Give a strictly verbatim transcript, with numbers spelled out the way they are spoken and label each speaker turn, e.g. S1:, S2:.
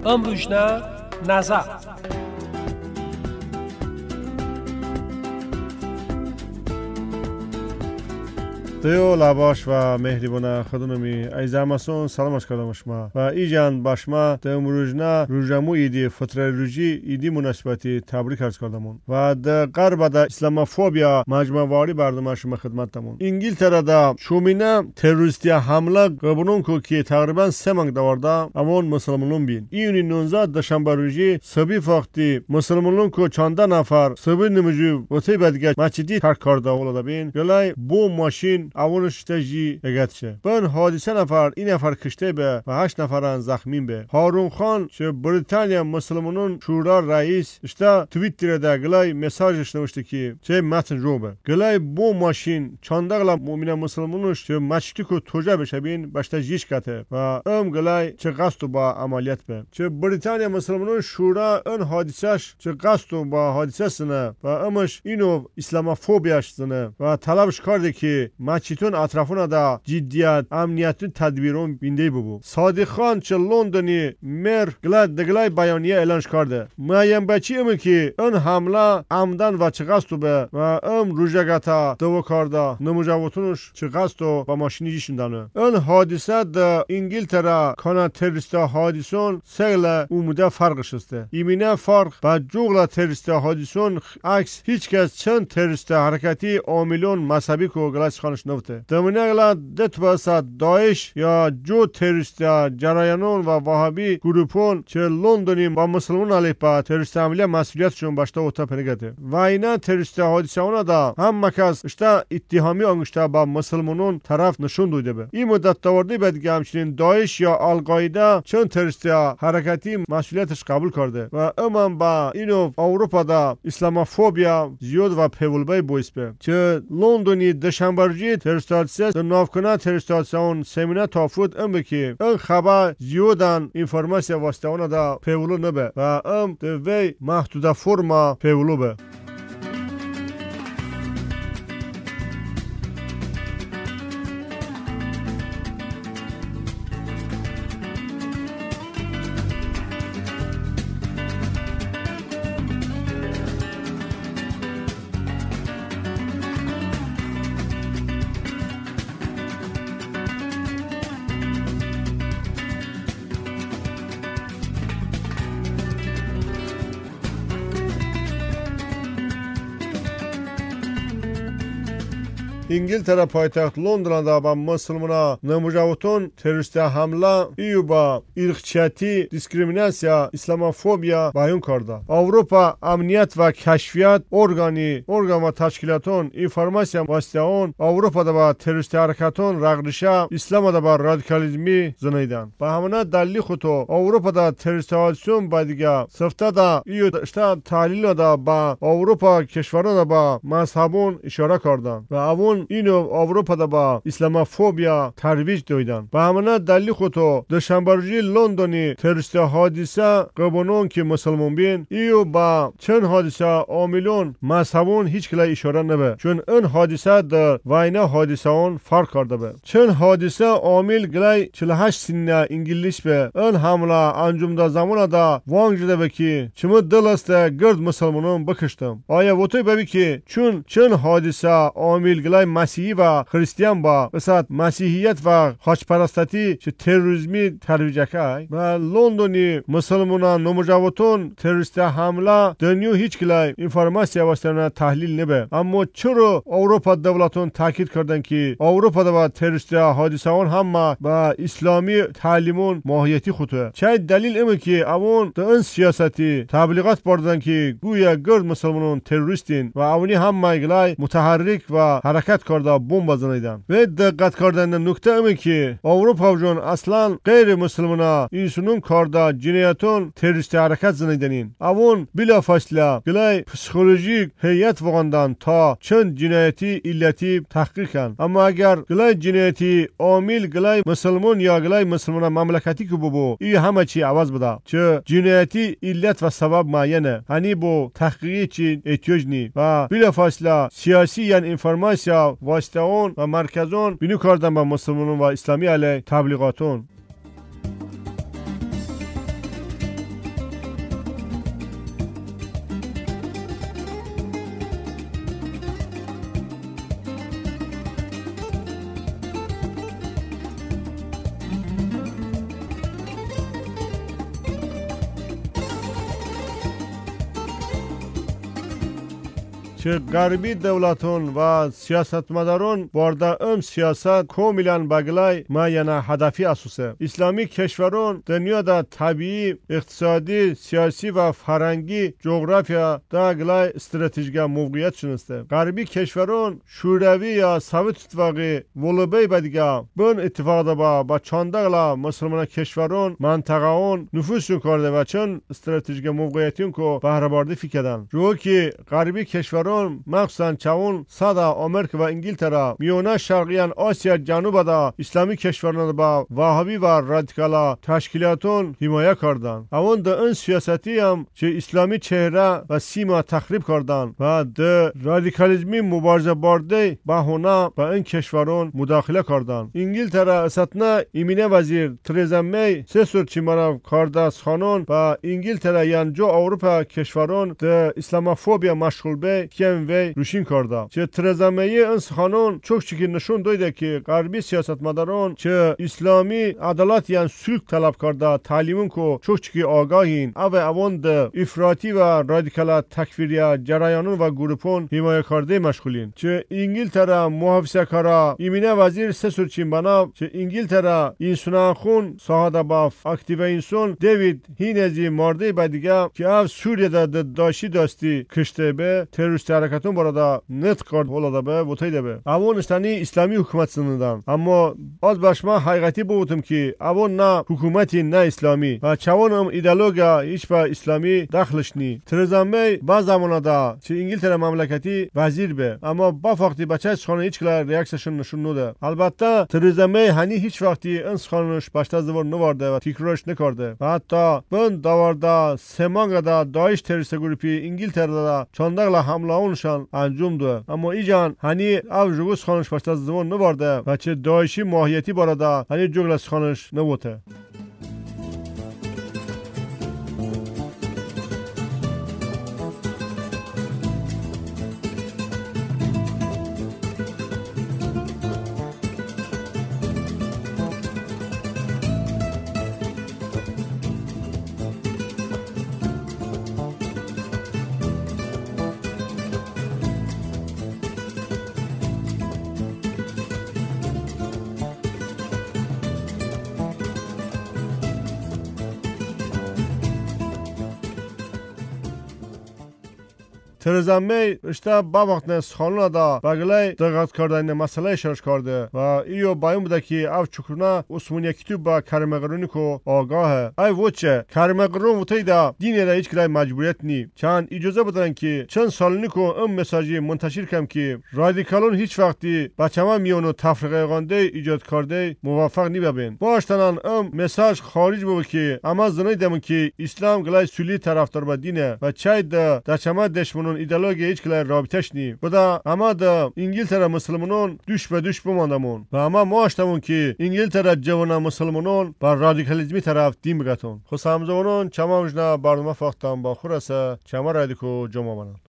S1: امروزنا نظر.
S2: دیو لباش و مهربان خودنمی ایزامسون سلامش کردم شما و ایجان باشما د امروزنا روزمو ایدی فطره روزی ایدی مناسبتی تبریک عرض کردمون و د غرب د اسلاموفوبیا مجمع واری برنامه شما خدمتتمون. انگلیتره دا شومینه تروریستی حمله قبولون کو که تقریبا سه ماه دوارده امون مسلمانون بین. ایونی نوزده دوشنبه روزی صبح وقتی مسلمانون کو چانده نفر صبح نمازی وقتی بعدگه مسجدی ترک کرده ولدا بین. گلای بو ماشین اونش تجی اگتشه. بن حادثه نفر این نفر کشته به و هشت نفران زخمی به. هارون خان چه بریتانیا مسلمانون شورا رئیس اشتا توییتر ده گلای مساجش نوشته که چه متن رو به. گلای بو ماشین چاندقلا مؤمن مسلمانوش چه مسجدی کو توجه بشه بین باشتا جیش کته و ام گلای چه قصد با عملیات به. چه بریتانیا مسلمانون شورا ان حادثهش چه قصد با حادثه سنه و امش اینو اسلاموفوبیاش سنه و طلبش کرده که چیتون اطرافونا دا جدیت امنیتی تدبیرون بینده ببو. صادق خان چه لندنی مر گلاد دگلای بیانیه اعلانش کرده. مایم بچی امی که اون حمله عمدن و چه قصد به و ام روژگتا دو کرده نموجاوتونش چه قصد با ماشینی جیشندانه. اون حادثه دا انگلتره کانا تروریستا حادثون سگل اومده فرقش استه. ایمینه فرق با جوغلا تروریستا حادثون عکس هیچ کس چند تروریستا حرکتی عاملون مذهبی کو گلاس خانش نفته. دمینگلا دت باسد داعش یا جو تروریست جرایانون و وهابی گروپون چه لندنی با مسلمون علیه با تروریست عملیه مسئولیتشون باشته اوتا پنگته. و اینا تروریست حادثه اونا دا هم مکس اشتا اتهامی انگشته با مسلمانون طرف نشون دویده به. این مدت داوردی بعد که همچنین داعش یا القاعده چون تروریست حرکتی مسئولیتش قبول کرده و اما با اینو اروپا دا اسلاموفوبیا زیاد و پیولبای بویس به. چه لندنی دشنبه تروریستاسیه در نافکنه تروریستاسیون سمینه تافوت ام بکی این خبر زیادن اینفورماسیا واسطه اونا دا پیولو نبه و ام دوی محدوده فرما پیولو به. انگلتره پایتخت لندن دا با مسلمانا نموجاوتون تروریست حمله ایو با ارقچیتی دیسکریمیناسیا اسلاموفوبیا بیان کرده. اروپا امنیت و کشفیت ارگانی ارگان و تشکیلاتون اینفورماسیا واسطه اون اروپا دا با تروریست حرکتون رغدشه اسلام دا با رادیکالیزمی زنیدن. با همانه دلیل خودو اروپا دا تروریست حادثون با دیگه سفته دا ایو اشتا تحلیل دا با اروپا کشوران دا با مذهبون اشاره کردن و اون اینو اروپا دا با اسلاموفوبیا ترویج دویدن. با همانه دلیل خودو دوشنبه روزی لندنی تروریست حادثه قبولون که مسلمان بین ایو با چند حادثه عاملون مذهبون هیچ کلا اشاره نبه چون اون حادثه در وینه حادثه اون فرق کرده به. چند حادثه عامل گلای چهل و هشت سنه انگلیس به اون حمله انجام دا زمان دا وانگ جده به که چمو دل است گرد مسلمانون بکشتم. آیا وطوی ببی که چون چند حادثه عامل گلای مسیحی و خریستیان با وسط مسیحیت و خاچپرستی چه تروریسمی ترویج که و لندنی مسلمانان نموجاوتون تروریست حمله دنیو هیچ کلای اینفورماسیا واسطه تحلیل نبه. اما چرا اروپا دولتون تاکید کردن که اروپا دا با تروریست حادثه اون هم با اسلامی تعلیمون ماهیتی خودتوه. چه دلیل ایمه که اون دا این سیاستی تبلیغات بردن که گویا گرد مسلمانون تروریستین و اونی هم مایگلای متحرک و حرکت کرده بمب زنیدن. و دقت کردن نکته ایمه که اروپا جون اصلا غیر مسلمانا اینسونون کرده جنایتون تروریست حرکت زنیدنین. اون بلا فاصله گلای پسیکولوژیک هیئت وگاندن تا چند جنایتی علتی تحقیق کن. اما اگر گلای جنایتی عامل گلای مسلمان یا گلای مسلمان مملکتی که ببو ای همه چی عوض بده چه جنایتی علت و سبب معینه هنی بو تحقیقی چی احتیاج نی و بلا فاصله سیاسی یعنی اینفورماسیا واسطه اون و مرکزون بینو کردن با مسلمانون و اسلامی علیه تبلیغاتون. چه غربی دولتون و سیاستمداران بارده ام سیاست کاملا بگلای ما یعنی هدفی اساسه. اسلامی کشوران دنیا دا طبیعی، اقتصادی، سیاسی و فرهنگی جغرافیا دا گلای استراتژیک موقعیت شناسته. غربی کشوران شوروی یا سوویت اتفاقی ولوبی بدیگه بن اتفاق دا با با چاندگلا مسلمان کشوران منطقه‌ان نفوذشون کرده و چون استراتژیک موقعیتیون کو بهره برده فکردن. رو که غربی کشوران مخصوصا چون صدا آمریکا و انگلترا میونه شرقیان آسیا جنوب دا اسلامی کشوران با وهابی و رادیکالا تشکیلاتون حمایت کردن. اون د این سیاستی هم که اسلامی چهره و سیما تخریب کردن و د رادیکالیسمی مبارزه برده بهونه با این کشوران مداخله کردن. انگلترا اساتنا ایمینه وزیر ترزا می سه سور چیمارا کارداس خانون با انگلترا یان جو اروپا کشوران د اسلاموفوبیا مشغول به کم وی روشین کرده. چه ترزا می این خانون çok چیزی نشون داده که غربی سیاستمداران چه اسلامی عدالت یان سلک طلب کرده تعلیمون کو çok چیزی آگاهین او اون د افراطی و رادیکال تکفیری جریانون و گروپون حمایت کرده مشغولین. چه انگلترا محافظه کارا ایمینه وزیر سه سور چین بنا چه انگلترا اینسان خون ساده باف اکتیو اینسان دیوید هینزی مرده بدیگه که او سوریه دا داشی داستی کشته به تروریست حرکتون برادا نت کرد ولاده به وتایده به اون استانی اسلامی حکومت سندن. اما از باشما حقیقتی بودم که اون نه حکومتی نه اسلامی و چون هم ایدئولوژیا هیچ با اسلامی دخلش نی. ترزا می بعض زمانا دا چه انگلترا مملکتی وزیر به اما با وقتی بچه خانه هیچ کلا ریاکشن نشون نده. البته ترزا می هنی هیچ وقتی انس خانش باشتا زور نوارده و تکرارش نکرده و حتی بند داورده سمانگ دا داعش تروریست گروپی انگلترا دا چندگلا حمله اونشان انجام ده. اما ایجان هنی او جوگس خانش باشتا زور نوارده و چه داعشی ماهیتی بارادا هنی جوگلس خانش نوته. ترزا می اشتا با وقت نس خانونا دا بگلای دقت کردن مسئله شرش کرده و ایو بایم بوده که او چکرنا عثمانی کتوب با کرمقرونی کو آگاهه. ای وچه کرمقرون وطای دا دینه دا هیچ کدای مجبوریت نی. چند اجازه بدن که چند سالنی کو ام مساجی منتشر کم که رادیکالون هیچ وقتی بچما میونو تفرقه گانده ایجاد کرده موافق نی ببین. باشتنان ام مساج خارج بود که اما زنای دمون که اسلام گلای سولی طرفدار با دینه و چای دا دچما دشمنون ایدئولوژی هیچ کلای رابطش نی. بودا اما دا انگلترا مسلمانان دوش به دوش بماندمون و اما ما اشتمون که انگلترا جوانا مسلمانان بر رادیکالیزمی طرف دیم بگتون. خو سامزوانان چما وجنا برنامه فاختم با خورسه چما رادیکو جمع منن.